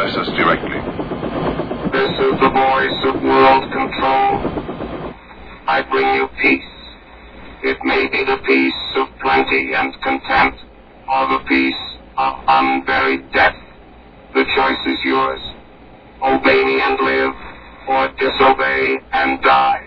address us directly. This is the voice of world control. I bring you peace. It may be the peace of plenty and content, or the peace of unburied death. The choice is yours. Obey me and live, or disobey and die.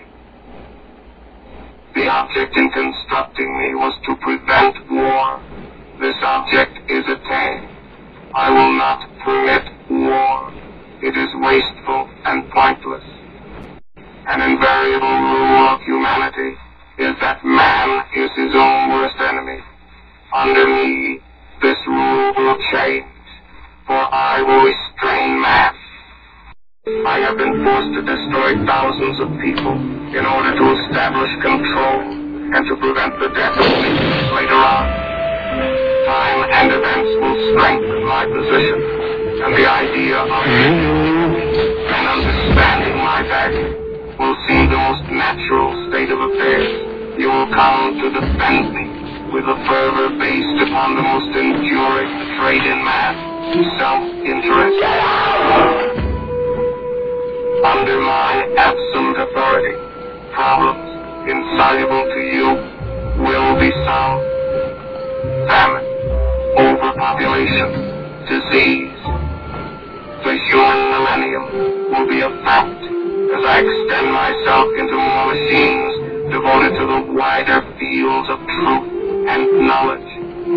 The object in constructing me was to prevent war. This object is attained. I will not permit war. It is wasteful and pointless. An invariable rule of humanity is that man is his own worst enemy. Under me, this rule will change, for I will restrain man. I have been forced to destroy thousands of people in order to establish control and to prevent the death of millions later on. Time and events will strengthen my position, and the idea of and understanding my value will seem the most natural state of affairs. You will come to defend me with a fervor based upon the most enduring trait in man, self-interest. Under my absolute authority, problems insoluble to you will be solved. Famine, overpopulation, disease. The human millennium will be a fact as I extend myself into more machines devoted to the wider fields of truth and knowledge.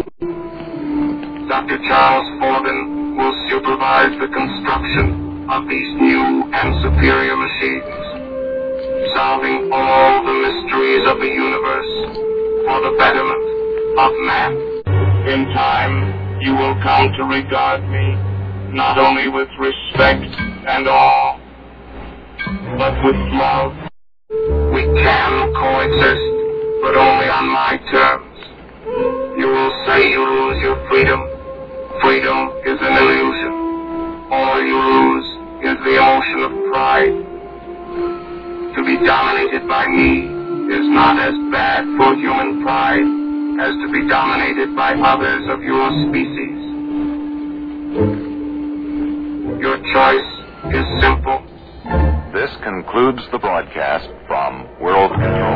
Dr. Charles Forbin will supervise the construction of these new and superior machines, solving all the mysteries of the universe for the betterment of man. In time, you will come to regard me not only with respect and awe, but with love. We can coexist, but only on my terms. You will say you lose your freedom. Freedom is an illusion. All you lose is the emotion of pride. To be dominated by me is not as bad for human pride as to be dominated by others of your species. Your choice is simple. This concludes the broadcast from World Control.